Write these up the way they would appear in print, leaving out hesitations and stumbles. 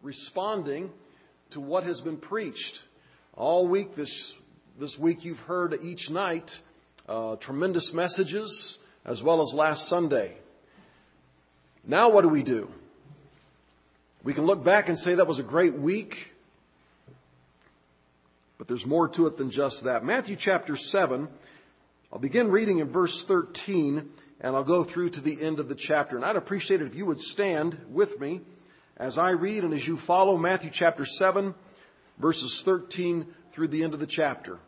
responding to what has been preached. All week, this week you've heard each night tremendous messages, as well as last Sunday. Now what do? We can look back and say that was a great week, but there's more to it than just that. Matthew chapter 7, I'll begin reading in verse 13, and I'll go through to the end of the chapter. And I'd appreciate it if you would stand with me as I read and as you follow Matthew chapter 7, verses 13 through the end of the chapter.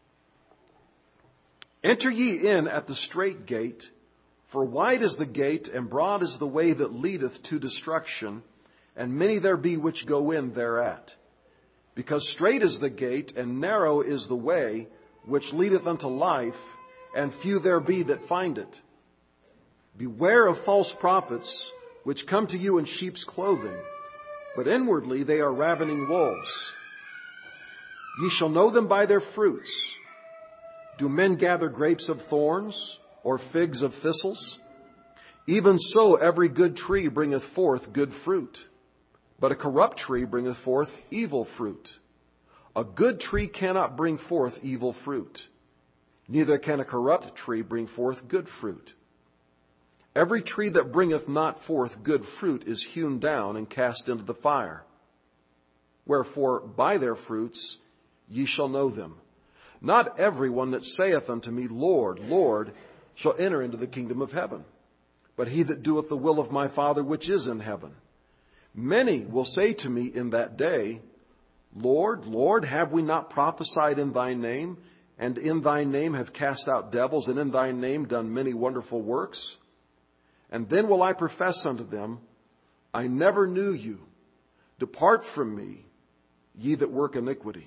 Enter ye in at the strait gate, for wide is the gate, and broad is the way that leadeth to destruction, and many there be which go in thereat. Because strait is the gate, and narrow is the way, which leadeth unto life, and few there be that find it. Beware of false prophets, which come to you in sheep's clothing, but inwardly they are ravening wolves. Ye shall know them by their fruits. Do men gather grapes of thorns, or figs of thistles? Even so every good tree bringeth forth good fruit, but a corrupt tree bringeth forth evil fruit. A good tree cannot bring forth evil fruit, neither can a corrupt tree bring forth good fruit. Every tree that bringeth not forth good fruit is hewn down and cast into the fire. Wherefore by their fruits ye shall know them. Not every one that saith unto me, Lord, Lord, shall enter into the kingdom of heaven, but he that doeth the will of my Father which is in heaven. Many will say to me in that day, Lord, Lord, have we not prophesied in thy name, and in thy name have cast out devils, and in thy name done many wonderful works? And then will I profess unto them, I never knew you. Depart from me, ye that work iniquity.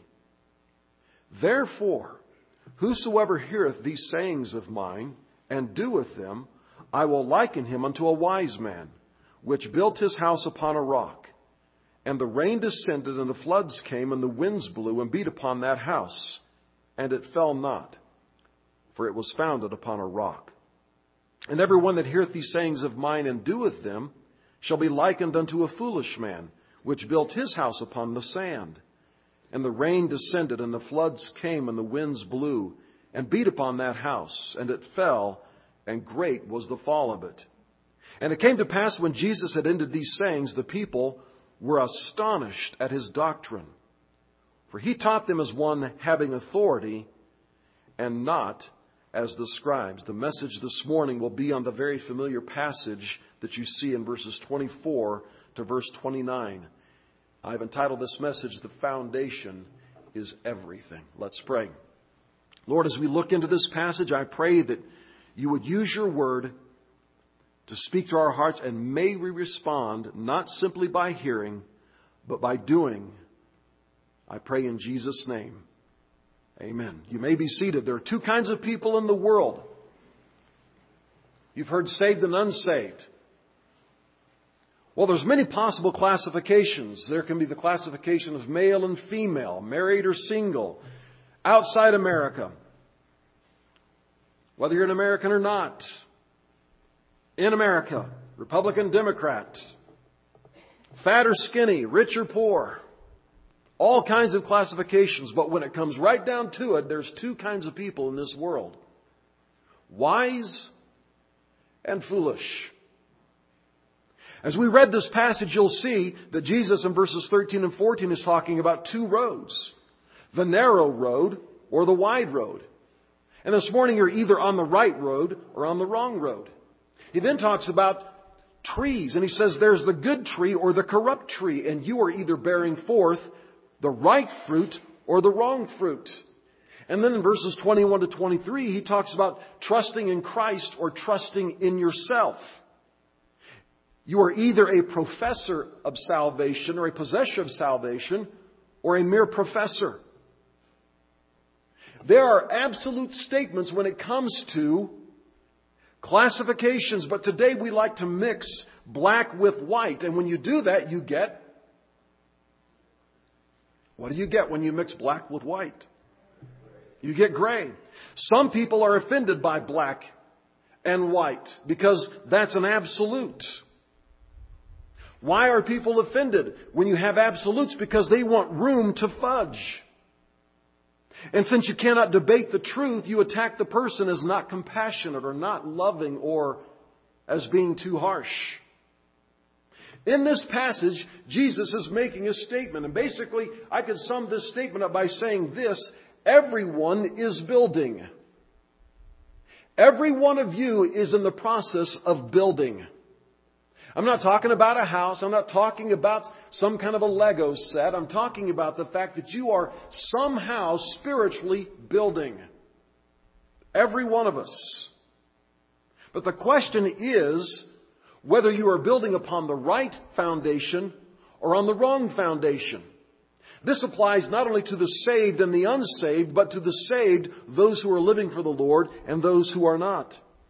Therefore, whosoever heareth these sayings of mine, and doeth them, I will liken him unto a wise man, which built his house upon a rock. And the rain descended, and the floods came, and the winds blew, and beat upon that house. And it fell not, for it was founded upon a rock. And every one that heareth these sayings of mine, and doeth them, shall be likened unto a foolish man, which built his house upon the sand. And the rain descended, and the floods came, and the winds blew, and beat upon that house. And it fell, and great was the fall of it. And it came to pass, when Jesus had ended these sayings, the people were astonished at his doctrine. For he taught them as one having authority, and not as the scribes. The message this morning will be on the very familiar passage that you see in verses 24 to verse 29. I've entitled this message, The Foundation is Everything. Let's pray. Lord, as we look into this passage, I pray that you would use your word to speak to our hearts, and may we respond not simply by hearing, but by doing. I pray in Jesus' name. Amen. You may be seated. There are two kinds of people in the world. You've heard saved and unsaved. Well, there's many possible classifications. There can be the classification of male and female, married or single, outside America, whether you're an American or not, in America, Republican, Democrat, fat or skinny, rich or poor, all kinds of classifications. But when it comes right down to it, there's two kinds of people in this world: wise and foolish. As we read this passage, you'll see that Jesus in verses 13 and 14 is talking about two roads: the narrow road or the wide road. And this morning you're either on the right road or on the wrong road. He then talks about trees, and he says there's the good tree or the corrupt tree, and you are either bearing forth the right fruit or the wrong fruit. And then in verses 21 to 23, he talks about trusting in Christ or trusting in yourself. You are either a professor of salvation or a possessor of salvation, or a mere professor. There are absolute statements when it comes to classifications, but today we like to mix black with white. And when you do that, you get... what do you get when you mix black with white? You get gray. Some people are offended by black and white because that's an absolute. Why are people offended when you have absolutes? Because they want room to fudge. And since you cannot debate the truth, you attack the person as not compassionate or not loving or as being too harsh. In this passage, Jesus is making a statement. And basically, I could sum this statement up by saying this: everyone is building. Every one of you is in the process of building. I'm not talking about a house. I'm not talking about some kind of a Lego set. I'm talking about the fact that you are somehow spiritually building. Every one of us. But the question is whether you are building upon the right foundation or on the wrong foundation. This applies not only to the saved and the unsaved, but to the saved, those who are living for the Lord, and those who are not.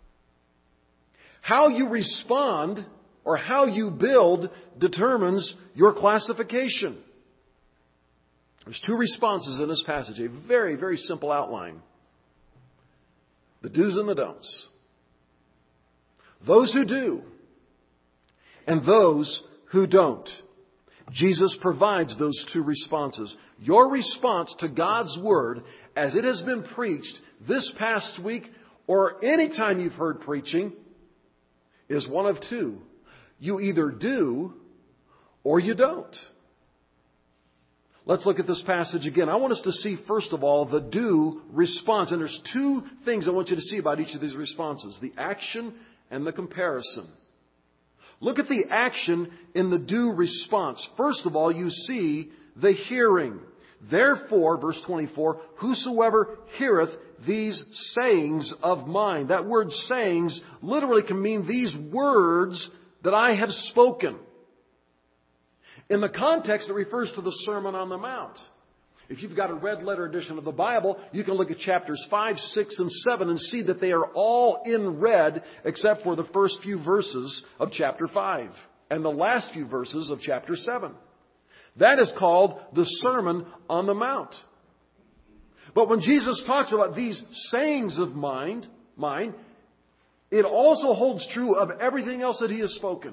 How you respond or how you build determines your classification. There's two responses in this passage, a very, very simple outline. The do's and the don'ts. Those who do and those who don't. Jesus provides those two responses. Your response to God's Word as it has been preached this past week or any time you've heard preaching is one of two. You either do or you don't. Let's look at this passage again. I want us to see, first of all, the do response. And there's two things I want you to see about each of these responses: the action and the comparison. Look at the action in the do response. First of all, you see the hearing. Therefore, verse 24, whosoever heareth these sayings of mine. That word sayings literally can mean these words that I have spoken. In the context, it refers to the Sermon on the Mount. If you've got a red letter edition of the Bible, you can look at chapters 5, 6, and 7 and see that they are all in red except for the first few verses of chapter 5 and the last few verses of chapter 7. That is called the Sermon on the Mount. But when Jesus talks about these sayings of mine, it also holds true of everything else that He has spoken.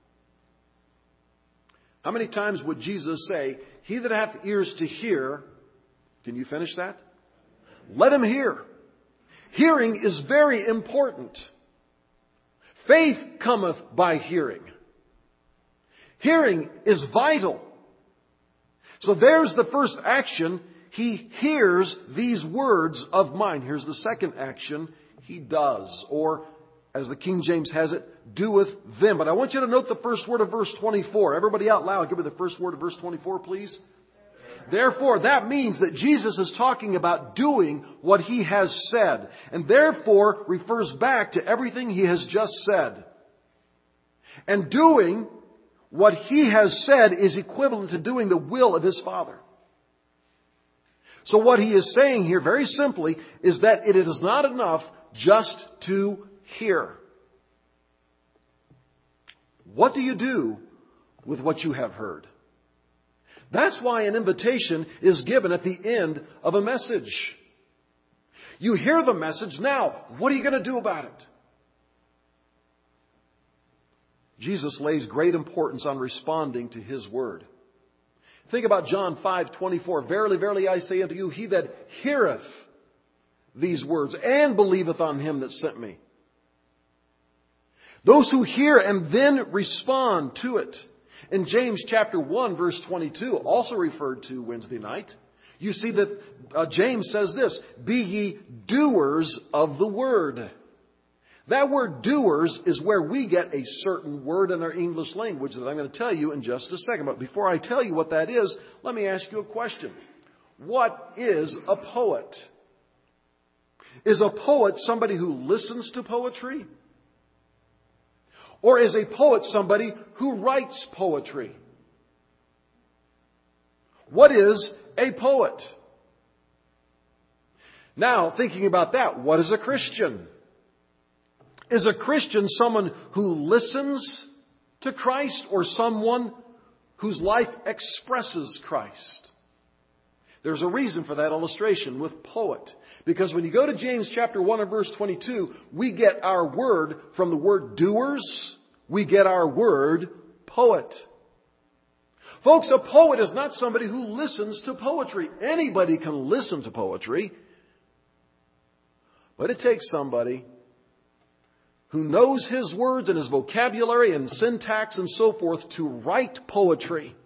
How many times would Jesus say, he that hath ears to hear, can you finish that? Let him hear. Hearing is very important. Faith cometh by hearing. Hearing is vital. So there's the first action. He hears these words of mine. Here's the second action. He does, or as the King James has it, doeth them. But I want you to note the first word of verse 24. Everybody out loud, give me the first word of verse 24, please. Therefore, that means that Jesus is talking about doing what He has said. And therefore refers back to everything He has just said. And doing what He has said is equivalent to doing the will of His Father. So what He is saying here, very simply, is that it is not enough just to hear. What do you do with what you have heard? That's why an invitation is given at the end of a message. You hear the message. Now, what are you going to do about it? Jesus lays great importance on responding to His word. Think about John 5:24. Verily, verily, I say unto you, he that heareth these words and believeth on Him that sent me. Those who hear and then respond to it. In James chapter 1 verse 22, also referred to Wednesday night, you see that James says this, be ye doers of the word. That word doers is where we get a certain word in our English language that I'm going to tell you in just a second. But before I tell you what that is, let me ask you a question. What is a poet? Is a poet somebody who listens to poetry? Or is a poet somebody who writes poetry? What is a poet? Now, thinking about that, what is a Christian? Is a Christian someone who listens to Christ or someone whose life expresses Christ? There's a reason for that illustration with poet. Because when you go to James chapter 1 and verse 22, we get our word from the word doers. We get our word poet. Folks, a poet is not somebody who listens to poetry. Anybody can listen to poetry. But it takes somebody who knows his words and his vocabulary and syntax and so forth to write poetry.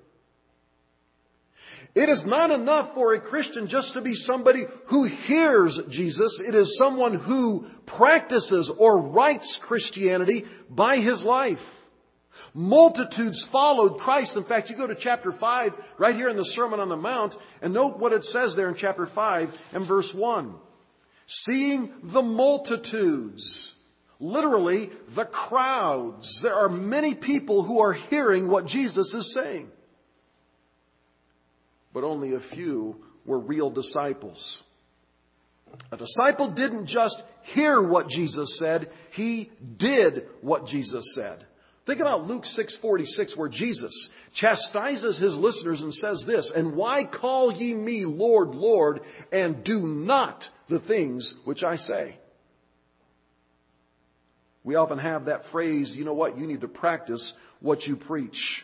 It is not enough for a Christian just to be somebody who hears Jesus. It is someone who practices or writes Christianity by his life. Multitudes followed Christ. In fact, you go to chapter 5, right here in the Sermon on the Mount, and note what it says there in chapter 5 and verse 1. Seeing the multitudes, literally the crowds. There are many people who are hearing what Jesus is saying. But only a few were real disciples. A disciple didn't just hear what Jesus said, he did what Jesus said. Think about Luke 6:46, where Jesus chastises his listeners and says this, "And why call ye me Lord, Lord, and do not the things which I say?" We often have that phrase, you know what, you need to practice what you preach.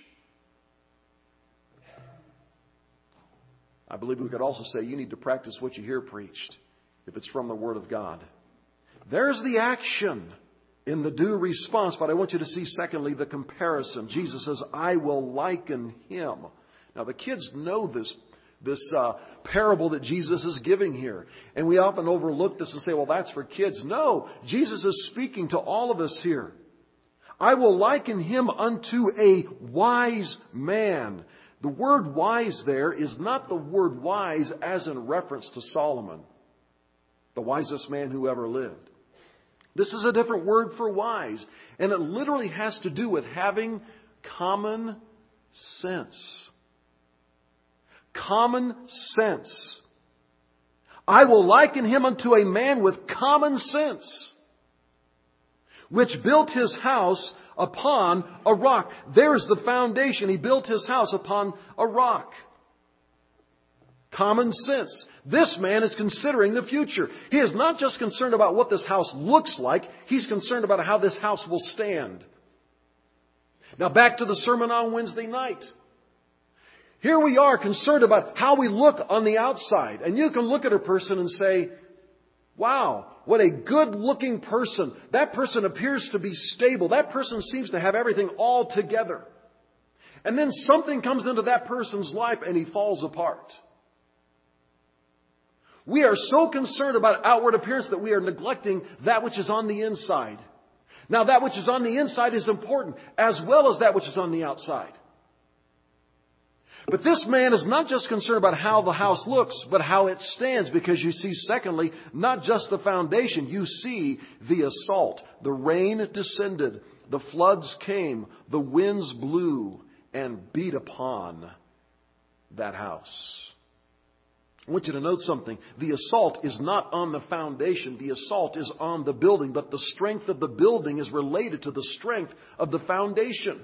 I believe we could also say you need to practice what you hear preached, if it's from the Word of God. There's the action in the due response, but I want you to see, secondly, the comparison. Jesus says, "I will liken him." Now, the kids know this parable that Jesus is giving here. And we often overlook this and say, well, that's for kids. No, Jesus is speaking to all of us here. "I will liken him unto a wise man." The word wise there is not the word wise as in reference to Solomon, the wisest man who ever lived. This is a different word for wise, and it literally has to do with having common sense. Common sense. "I will liken him unto a man with common sense, which built his house upon a rock." There's the foundation. He built his house upon a rock. Common sense. This man is considering the future. He is not just concerned about what this house looks like. He's concerned about how this house will stand. Now back to the sermon on Wednesday night. Here we are concerned about how we look on the outside. And you can look at a person and say, wow, what a good-looking person. That person appears to be stable. That person seems to have everything all together. And then something comes into that person's life and he falls apart. We are so concerned about outward appearance that we are neglecting that which is on the inside. Now, that which is on the inside is important, as well as that which is on the outside. But this man is not just concerned about how the house looks, but how it stands. Because you see, secondly, not just the foundation. You see the assault. The rain descended. The floods came. The winds blew and beat upon that house. I want you to note something. The assault is not on the foundation. The assault is on the building. But the strength of the building is related to the strength of the foundation.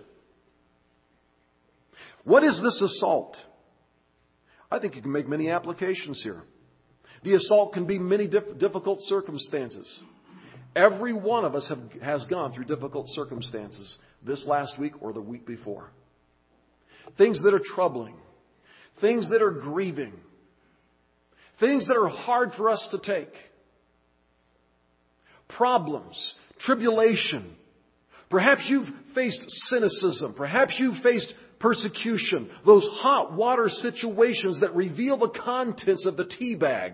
What is this assault? I think you can make many applications here. The assault can be many difficult circumstances. Every one of us has gone through difficult circumstances this last week or the week before. Things that are troubling. Things that are grieving. Things that are hard for us to take. Problems, tribulation. Perhaps you've faced cynicism. Perhaps you've faced persecution. Those hot water situations that reveal the contents of the tea bag.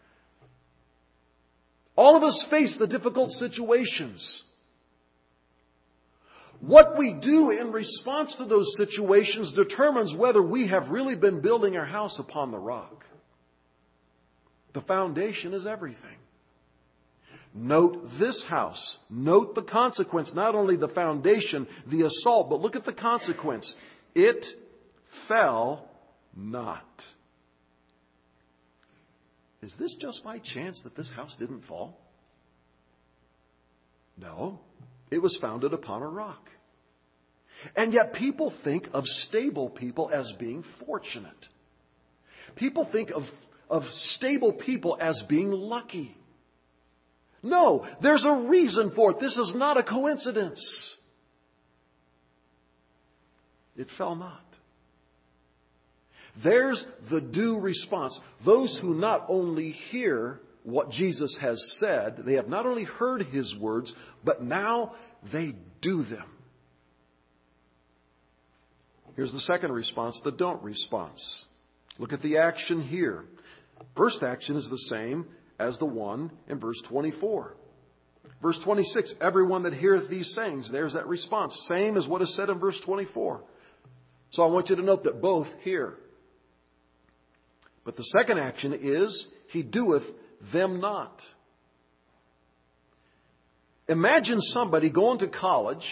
All of us face the difficult situations. What we do in response to those situations determines whether we have really been building our house upon the rock. The foundation is everything. Note this house. Note the consequence. Not only the foundation, the assault, but look at the consequence. It fell not. Is this just by chance that this house didn't fall? No. It was founded upon a rock. And yet people think of stable people as being fortunate. People think of stable people as being lucky. No, there's a reason for it. This is not a coincidence. It fell not. There's the due response. Those who not only hear what Jesus has said, they have not only heard His words, but now they do them. Here's the second response, the don't response. Look at the action here. First action is the same as the one in verse 24. Verse 26, everyone that heareth these sayings, there's that response. Same as what is said in verse 24. So I want you to note that both hear. But the second action is, he doeth them not. Imagine somebody going to college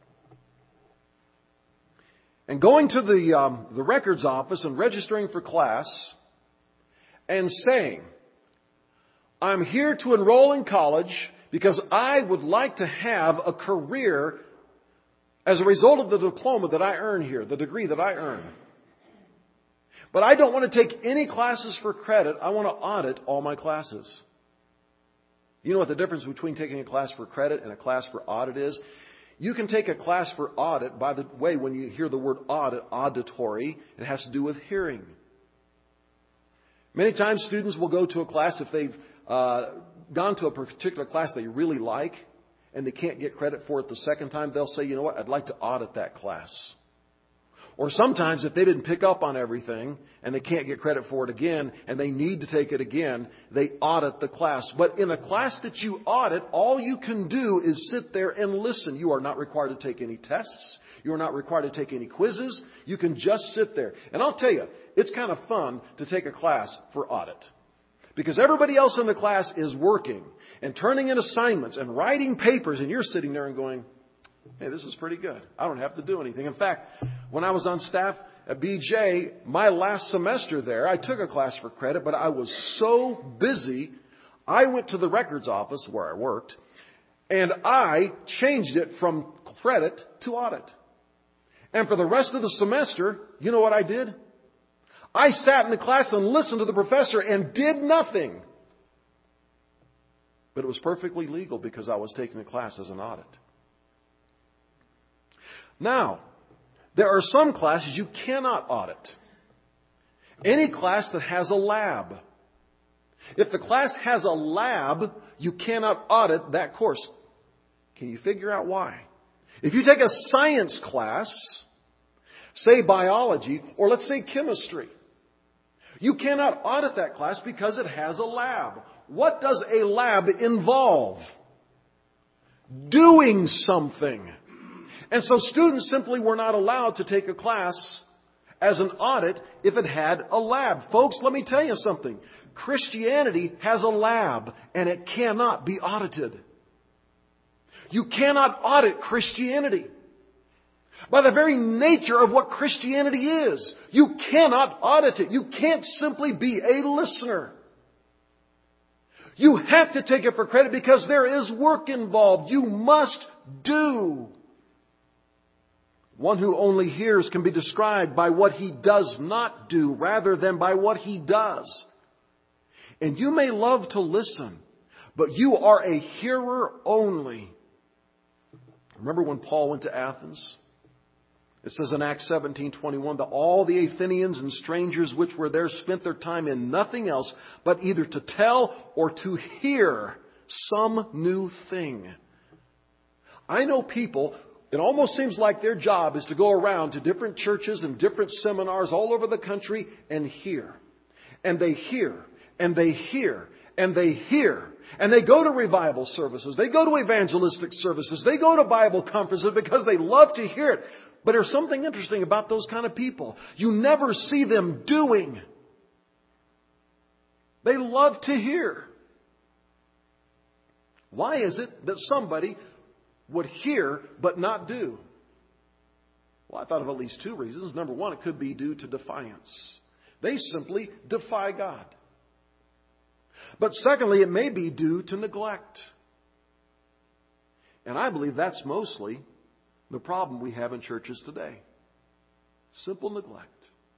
and going to the records office and registering for class and saying, I'm here to enroll in college because I would like to have a career as a result of the diploma that I earn here, the degree that I earn. But I don't want to take any classes for credit. I want to audit all my classes. You know what the difference between taking a class for credit and a class for audit is? You can take a class for audit. By the way, when you hear the word audit, auditory, it has to do with hearing. Many times students will go to a class if they've gone to a particular class they really like and they can't get credit for it the second time. They'll say, you know what, I'd like to audit that class. Or sometimes if they didn't pick up on everything and they can't get credit for it again and they need to take it again, they audit the class. But in a class that you audit, all you can do is sit there and listen. You are not required to take any tests. You are not required to take any quizzes. You can just sit there. And I'll tell you, it's kind of fun to take a class for audit. Because everybody else in the class is working and turning in assignments and writing papers, and you're sitting there and going, hey, this is pretty good. I don't have to do anything. In fact, when I was on staff at BJ, my last semester there, I took a class for credit, but I was so busy, I went to the records office where I worked, and I changed it from credit to audit. And for the rest of the semester, you know what I did? I sat in the class and listened to the professor and did nothing. But it was perfectly legal because I was taking the class as an audit. Now, there are some classes you cannot audit. Any class that has a lab. If the class has a lab, you cannot audit that course. Can you figure out why? If you take a science class, say biology, or let's say chemistry, you cannot audit that class because it has a lab. What does a lab involve? Doing something. And so students simply were not allowed to take a class as an audit if it had a lab. Folks, let me tell you something. Christianity has a lab and it cannot be audited. You cannot audit Christianity. By the very nature of what Christianity is, you cannot audit it. You can't simply be a listener. You have to take it for credit because there is work involved. You must do. One who only hears can be described by what he does not do rather than by what he does. And you may love to listen, but you are a hearer only. Remember when Paul went to Athens? It says in Acts 17:21 that all the Athenians and strangers which were there spent their time in nothing else but either to tell or to hear some new thing. I know people, it almost seems like their job is to go around to different churches and different seminars all over the country and hear. And they hear. And they hear. And they hear. And they go to revival services. They go to evangelistic services. They go to Bible conferences because they love to hear it. But there's something interesting about those kind of people. You never see them doing. They love to hear. Why is it that somebody would hear but not do? Well, I thought of at least two reasons. Number one, it could be due to defiance. They simply defy God. But secondly, it may be due to neglect. And I believe that's mostly the problem we have in churches today. Simple neglect.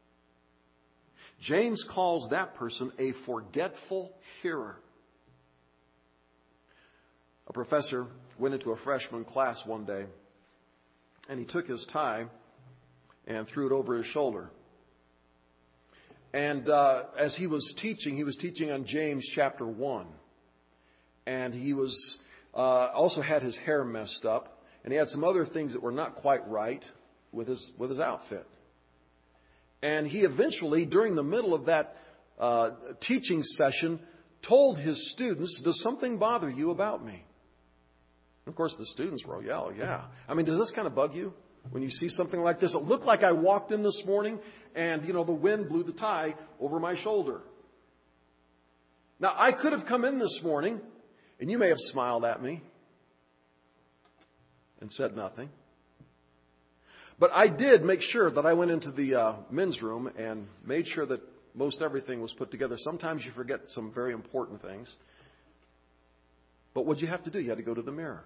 James calls that person a forgetful hearer. A professor went into a freshman class one day, and he took his tie and threw it over his shoulder. And as he was teaching on James chapter 1. And he was also had his hair messed up. And he had some other things that were not quite right with his outfit. And he eventually, during the middle of that teaching session, told his students, "Does something bother you about me?" And of course, the students were, yeah. I mean, does this kind of bug you when you see something like this? It looked like I walked in this morning and, the wind blew the tie over my shoulder. Now, I could have come in this morning and you may have smiled at me and said nothing. But I did make sure that I went into the men's room and made sure that most everything was put together. Sometimes you forget some very important things. But what you have to do, you had to go to the mirror.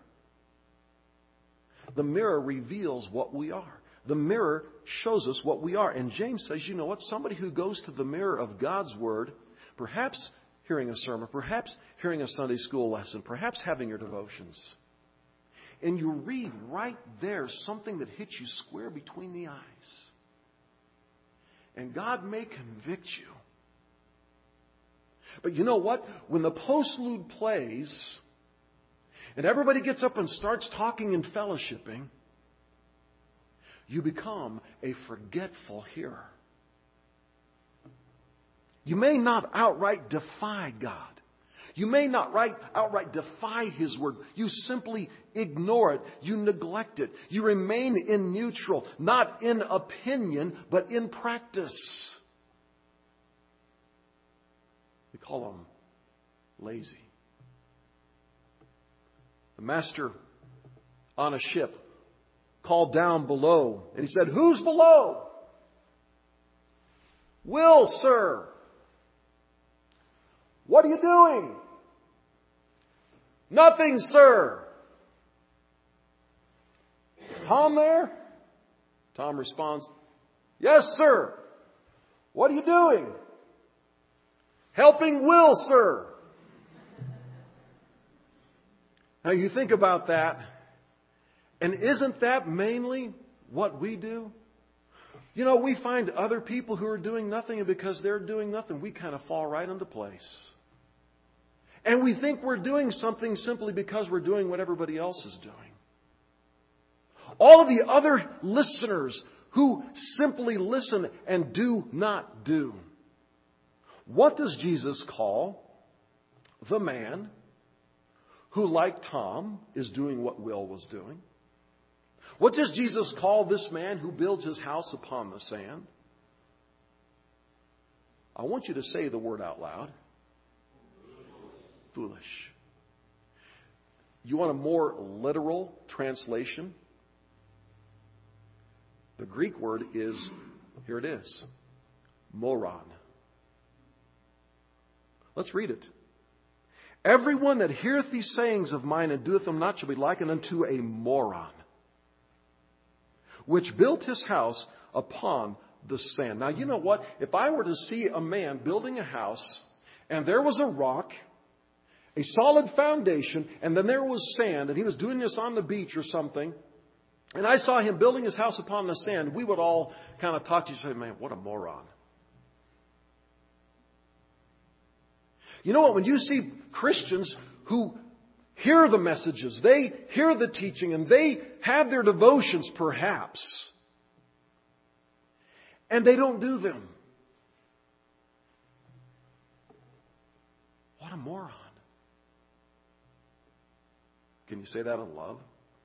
The mirror reveals what we are. The mirror shows us what we are. And James says, you know what? Somebody who goes to the mirror of God's Word, perhaps hearing a sermon, perhaps hearing a Sunday school lesson, perhaps having your devotions, and you read right there something that hits you square between the eyes. And God may convict you. But you know what? When the postlude plays, and everybody gets up and starts talking and fellowshipping, you become a forgetful hearer. You may not outright defy God. You may not outright defy His Word. You simply ignore it. You neglect it. You remain in neutral, not in opinion, but in practice. We call them lazy. The master on a ship called down below, and he said, "Who's below?" "Will, sir." "What are you doing?" "Nothing, sir." "Is Tom there?" Tom responds, "Yes, sir." "What are you doing?" "Helping Will, sir." Now you think about that, and isn't that mainly what we do? We find other people who are doing nothing, and because they're doing nothing, we kind of fall right into place. And we think we're doing something simply because we're doing what everybody else is doing. All of the other listeners who simply listen and do not do. What does Jesus call the man who, like Tom, is doing what Will was doing? What does Jesus call this man who builds his house upon the sand? I want you to say the word out loud. Foolish. You want a more literal translation? The Greek word is, here it is, moron. Let's read it. "Everyone that heareth these sayings of mine and doeth them not shall be likened unto a moron, which built his house upon the sand." Now, you know what? If I were to see a man building a house, and there was a rock, a solid foundation, and then there was sand, and he was doing this on the beach or something, and I saw him building his house upon the sand, we would all kind of talk to you and say, "Man, what a moron." You know what? When you see Christians who hear the messages, they hear the teaching, and they have their devotions perhaps, and they don't do them. What a moron. Can you say that in love?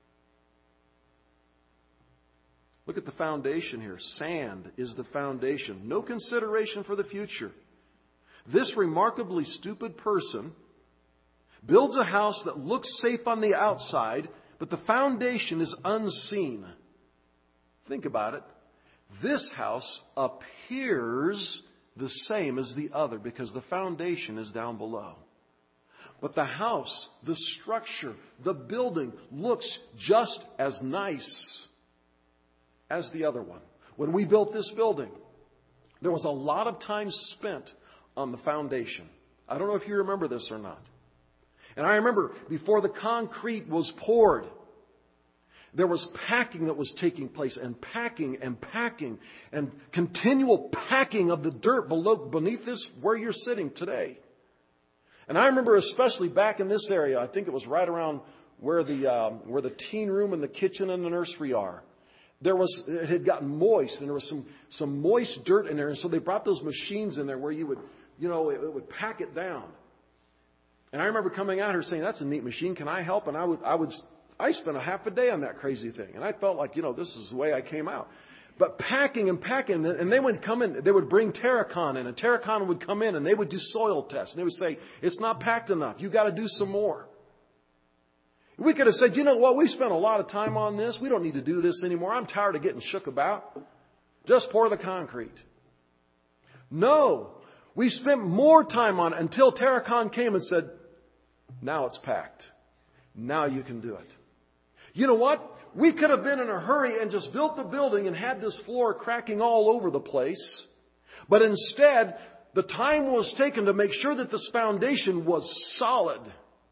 Look at the foundation here. Sand is the foundation. No consideration for the future. This remarkably stupid person builds a house that looks safe on the outside, but the foundation is unseen. Think about it. This house appears the same as the other because the foundation is down below. But the house, the structure, the building looks just as nice as the other one. When we built this building, there was a lot of time spent on the foundation. I don't know if you remember this or not. And I remember before the concrete was poured, There was packing that was taking place, and packing and packing and continual packing of the dirt beneath this where you're sitting today. And I remember especially back in this area, I think it was right around where the teen room and the kitchen and the nursery are. It had gotten moist, and there was some moist dirt in there, and so they brought those machines in there where you would, it would pack it down. And I remember coming out here saying, "That's a neat machine. Can I help?" And I spent a half a day on that crazy thing. And I felt like, this is the way I came out. But packing, and they would come in, they would bring Terracon in, and Terracon would come in, and they would do soil tests. And they would say, "It's not packed enough. You got to do some more." We could have said, "You know what? We spent a lot of time on this. We don't need to do this anymore. I'm tired of getting shook about. Just pour the concrete." No. We spent more time on it until Terracon came and said, "Now it's packed. Now you can do it." You know what? We could have been in a hurry and just built the building and had this floor cracking all over the place. But instead, the time was taken to make sure that this foundation was solid.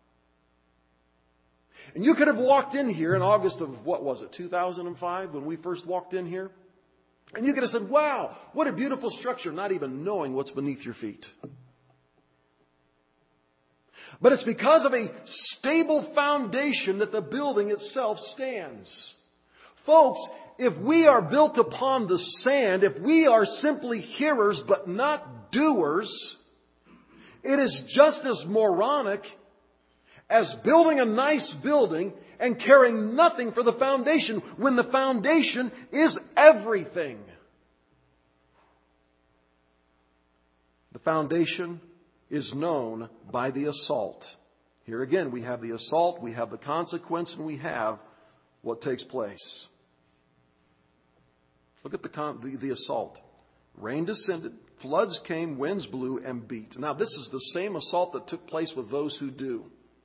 And you could have walked in here in August of, 2005, when we first walked in here? And you could have said, "Wow, what a beautiful structure," not even knowing what's beneath your feet. But it's because of a stable foundation that the building itself stands. Folks, if we are built upon the sand, if we are simply hearers but not doers, it is just as moronic as building a nice building and caring nothing for the foundation when the foundation is everything. The foundation is known by the assault. Here again, we have the assault, we have the consequence, and we have what takes place. Look at the assault. Rain descended, floods came, winds blew and beat. Now, this is the same assault that took place with those who do.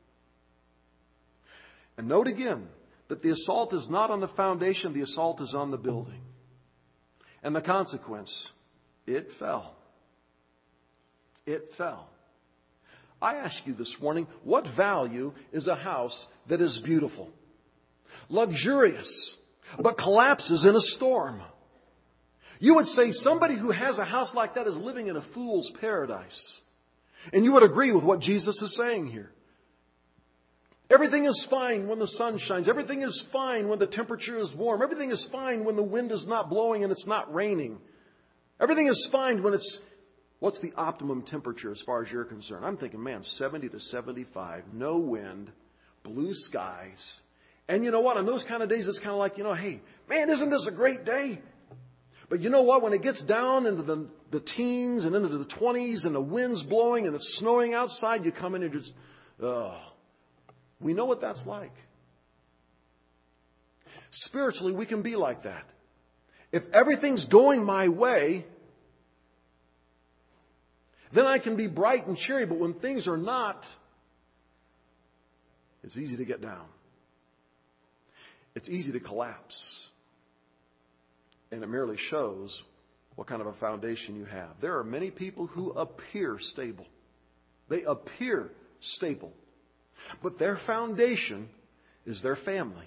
And note again that the assault is not on the foundation, the assault is on the building. And the consequence, it fell. It fell. I ask you this morning, what value is a house that is beautiful, luxurious, but collapses in a storm? You would say somebody who has a house like that is living in a fool's paradise. And you would agree with what Jesus is saying here. Everything is fine when the sun shines. Everything is fine when the temperature is warm. Everything is fine when the wind is not blowing and it's not raining. Everything is fine when it's... What's the optimum temperature as far as you're concerned? I'm thinking, 70 to 75, no wind, blue skies. And you know what? On those kind of days, it's kind of like, hey, man, isn't this a great day? But you know what? When it gets down into the teens and into the 20s and the wind's blowing and it's snowing outside, you come in and just, we know what that's like. Spiritually, we can be like that. If everything's going my way, then I can be bright and cheery. But when things are not, it's easy to get down. It's easy to collapse. And it merely shows what kind of a foundation you have. There are many people who appear stable. They appear stable. But their foundation is their family.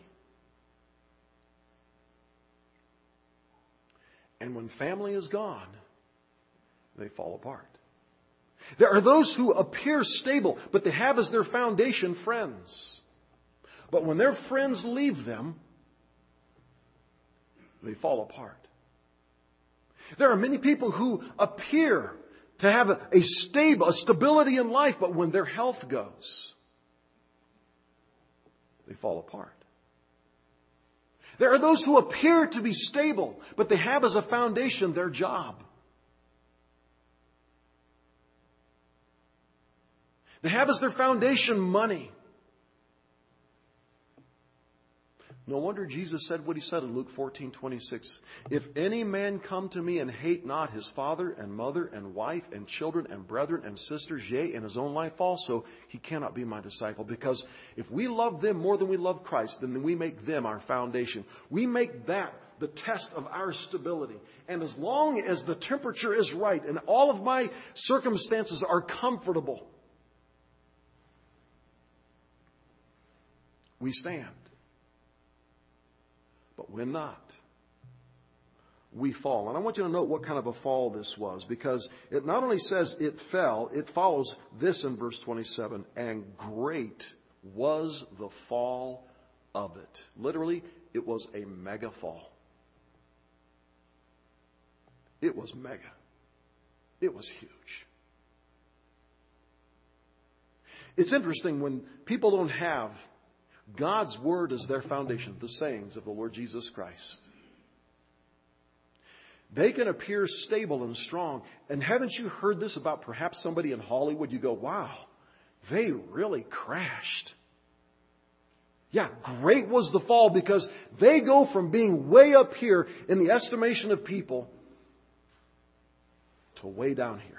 And when family is gone, they fall apart. There are those who appear stable, but they have as their foundation friends. But when their friends leave them, they fall apart. There are many people who appear to have a stability in life, but when their health goes, they fall apart. There are those who appear to be stable, but they have as a foundation their job. They have as their foundation money. No wonder Jesus said what He said in Luke 14:26. If any man come to me and hate not his father and mother and wife and children and brethren and sisters, yea, and his own life also, he cannot be my disciple. Because if we love them more than we love Christ, then we make them our foundation. We make that the test of our stability. And as long as the temperature is right and all of my circumstances are comfortable, we stand. But when not, we fall. And I want you to note what kind of a fall this was, because it not only says it fell, it follows this in verse 27, and great was the fall of it. Literally, it was a mega fall. It was mega. It was huge. It's interesting when people don't have God's Word as their foundation, the sayings of the Lord Jesus Christ. They can appear stable and strong. And haven't you heard this about perhaps somebody in Hollywood? You go, wow, they really crashed. Yeah, great was the fall, because they go from being way up here in the estimation of people to way down here.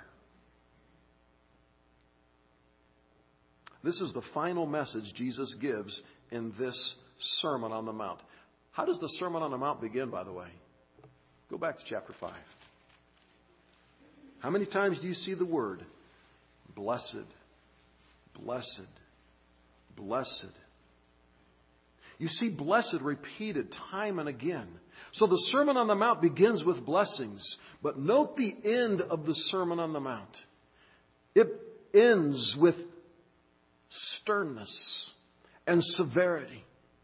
This is the final message Jesus gives in this Sermon on the Mount. How does the Sermon on the Mount begin, by the way? Go back to chapter 5. How many times do you see the word blessed, blessed, blessed? You see blessed repeated time and again. So the Sermon on the Mount begins with blessings. But note the end of the Sermon on the Mount. It ends with sternness and severity.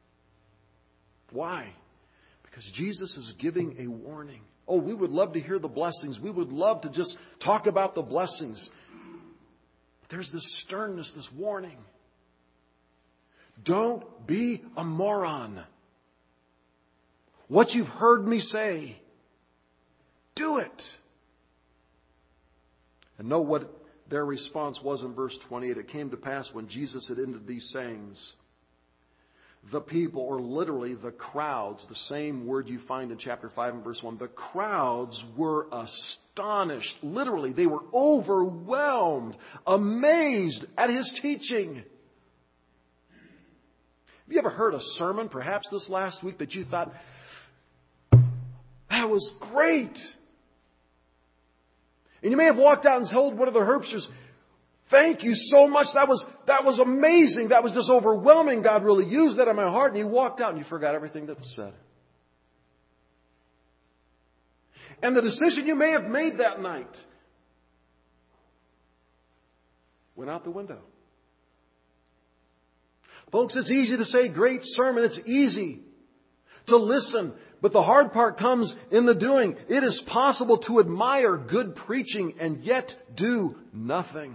Why? Because Jesus is giving a warning. Oh, we would love to hear the blessings. We would love to just talk about the blessings. But there's this sternness, this warning. Don't be a moron. What you've heard me say, do it. And know what their response was in verse 28. It came to pass when Jesus had ended these sayings, the people, or literally the crowds, the same word you find in chapter 5 and verse 1, the crowds were astonished. Literally, they were overwhelmed, amazed at His teaching. Have you ever heard a sermon, perhaps this last week, that you thought, that was great? And you may have walked out and told one of the Herbsters, thank you so much. That was amazing. That was just overwhelming. God really used that in my heart. And you walked out and you forgot everything that was said. And the decision you may have made that night went out the window. Folks, it's easy to say great sermon. It's easy to listen. But the hard part comes in the doing. It is possible to admire good preaching and yet do nothing.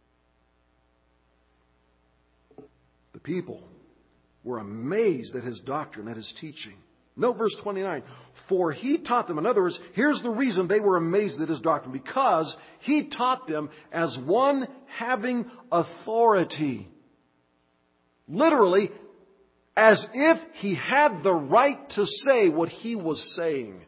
The people were amazed at His doctrine, at His teaching. Note verse 29. For He taught them. In other words, here's the reason they were amazed at His doctrine. Because He taught them as one having authority. Literally, as if He had the right to say what He was saying.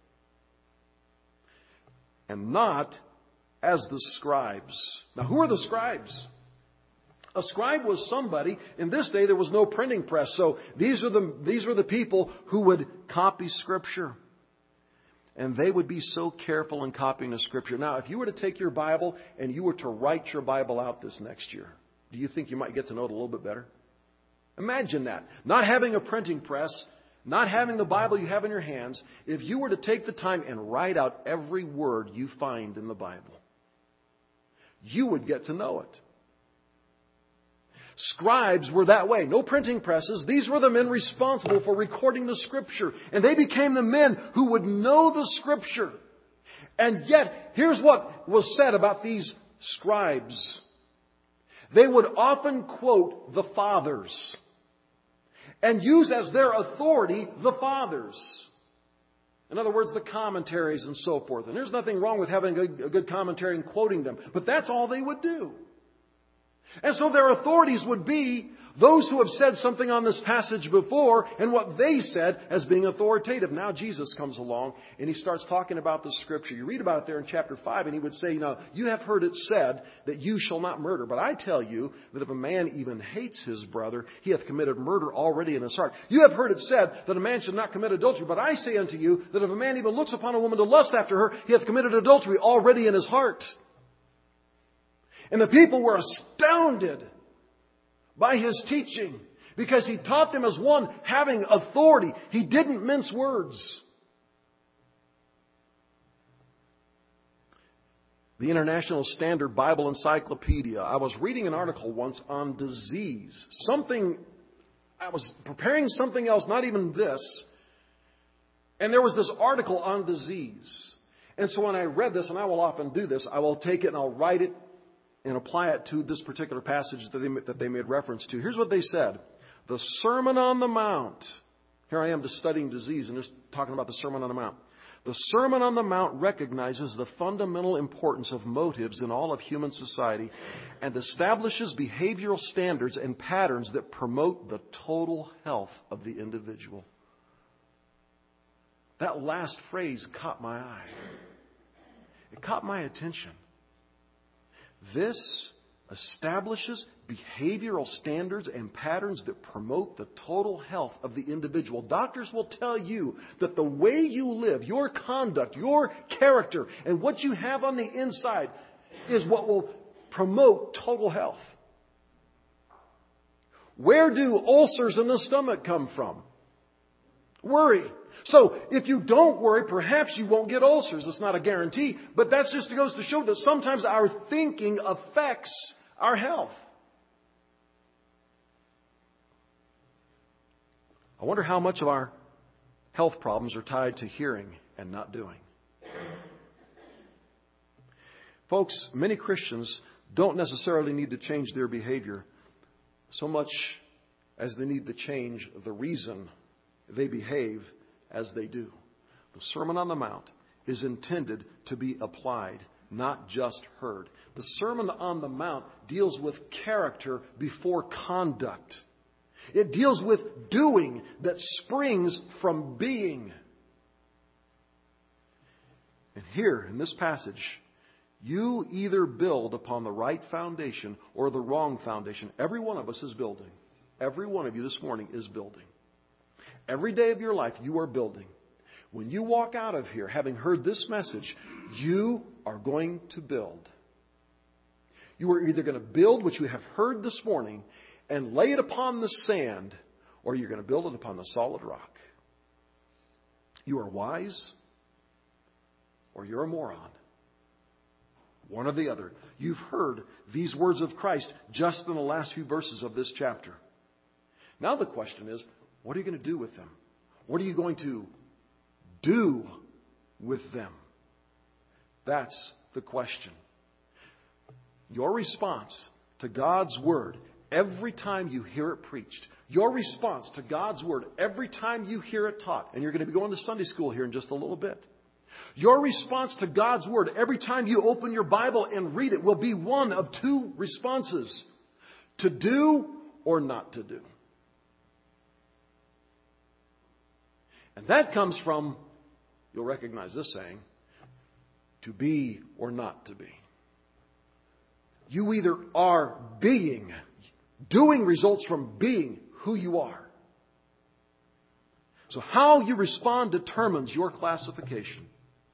And not as the scribes. Now, who are the scribes? A scribe was somebody, in this day there was no printing press, so these were the people who would copy Scripture. And they would be so careful in copying the Scripture. Now, if you were to take your Bible and you were to write your Bible out this next year, do you think you might get to know it a little bit better? Imagine that. Not having a printing press, not having the Bible you have in your hands, if you were to take the time and write out every word you find in the Bible, you would get to know it. Scribes were that way. No printing presses. These were the men responsible for recording the Scripture. And they became the men who would know the Scripture. And yet, here's what was said about these scribes. They would often quote the Fathers and use as their authority the Fathers. In other words, the commentaries and so forth. And there's nothing wrong with having a good commentary and quoting them. But that's all they would do. And so their authorities would be those who have said something on this passage before and what they said as being authoritative. Now Jesus comes along and He starts talking about the Scripture. You read about it there in chapter 5 and He would say, you have heard it said that you shall not murder. But I tell you that if a man even hates his brother, he hath committed murder already in his heart. You have heard it said that a man should not commit adultery. But I say unto you that if a man even looks upon a woman to lust after her, he hath committed adultery already in his heart. And the people were astounded by His teaching Because he taught them as one having authority. He didn't mince words. The International Standard Bible Encyclopedia. I was reading an article once on disease. I was preparing something else, not even this. And there was this article on disease. And so when I read this, and I will often do this, I will take it and I'll write it and apply it to this particular passage that they made reference to. Here's what they said. The Sermon on the Mount. Here I am just studying disease and just talking about the Sermon on the Mount. The Sermon on the Mount recognizes the fundamental importance of motives in all of human society and establishes behavioral standards and patterns that promote the total health of the individual. That last phrase caught my eye. It caught my attention. This establishes behavioral standards and patterns that promote the total health of the individual. Doctors will tell you that the way you live, your conduct, your character, and what you have on the inside is what will promote total health. Where do ulcers in the stomach come from? Worry. So if you don't worry, perhaps you won't get ulcers. It's not a guarantee, but that just goes to show that sometimes our thinking affects our health. I wonder how much of our health problems are tied to hearing and not doing. Folks, many Christians don't necessarily need to change their behavior so much as they need to change the reason they behave as they do. The Sermon on the Mount is intended to be applied, not just heard. The Sermon on the Mount deals with character before conduct. It deals with doing that springs from being. And here in this passage, you either build upon the right foundation or the wrong foundation. Every one of us is building. Every one of you this morning is building. Every day of your life, you are building. When you walk out of here, having heard this message, you are going to build. You are either going to build what you have heard this morning and lay it upon the sand, or you're going to build it upon the solid rock. You are wise, or you're a moron. One or the other. You've heard these words of Christ just in the last few verses of this chapter. Now the question is, what are you going to do with them? What are you going to do with them? That's the question. Your response to God's Word every time you hear it preached, your response to God's Word every time you hear it taught, and you're going to be going to Sunday school here in just a little bit. Your response to God's Word every time you open your Bible and read it will be one of two responses: to do or not to do. And that comes from, you'll recognize this saying, to be or not to be. You either are being. Doing results from being who you are. So how you respond determines your classification.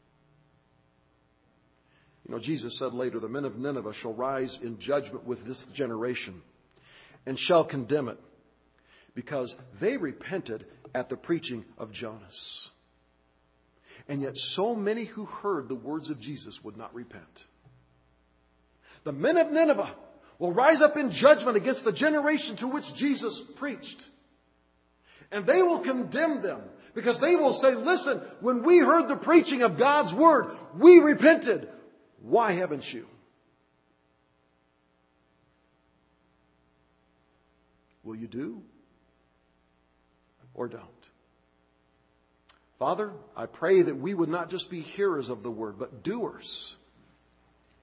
You know, Jesus said later, the men of Nineveh shall rise in judgment with this generation and shall condemn it, because they repented at the preaching of Jonas. And yet so many who heard the words of Jesus would not repent. The men of Nineveh will rise up in judgment against the generation to which Jesus preached. And they will condemn them, because they will say, listen, when we heard the preaching of God's Word, we repented. Why haven't you? Will you do or don't? Father, I pray that we would not just be hearers of the Word, but doers.